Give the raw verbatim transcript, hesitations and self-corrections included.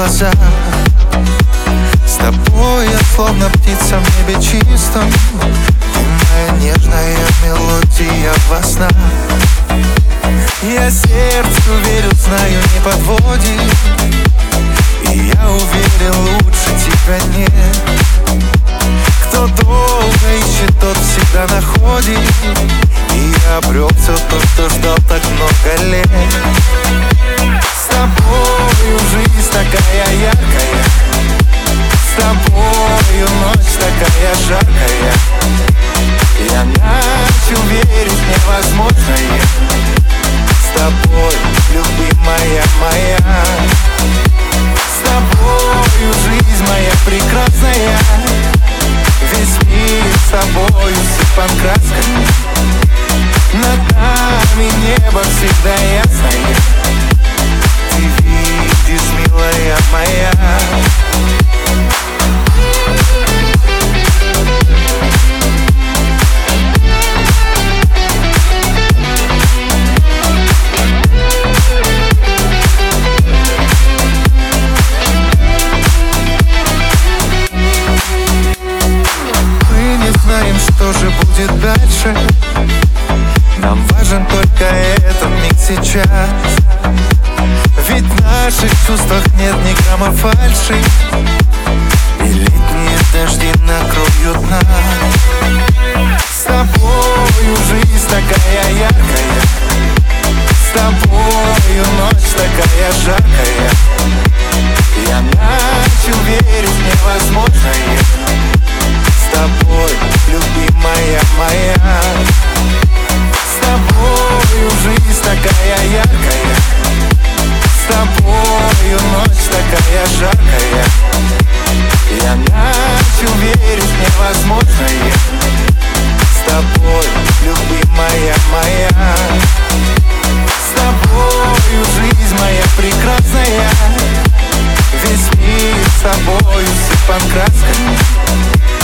глаза. С тобой я словно птица в небе чистом. Ты моя нежная мелодия во снах. Я сердцу верю, знаю, не подводит. И я уверен, лучше тебя нет. Кто долго ищет, тот всегда находит. И я обрел все то, что ждал так много лет. С тобою жизнь такая яркая, с тобою ночь такая жаркая. Я начал верить в невозможное. С тобой, любимая моя. С тобою жизнь моя прекрасная. Весь мир с тобою сыпан красками. Над нами небо всегда ясное. Ты видишь, милая моя. Что же будет дальше? Нам важен только этот миг сейчас. Ведь в наших чувствах нет ни грамма фальши. И летние дожди накроют нас. С тобою жизнь такая яркая, с тобою ночь такая жаркая. Я начал верить в невозможное. С тобой, любимая моя. С тобою жизнь такая яркая, с тобою ночь такая жаркая. Я начал верить в невозможное. С тобой, любимая моя. С тобою жизнь моя прекрасная. Весь мир с тобою сыпан красками.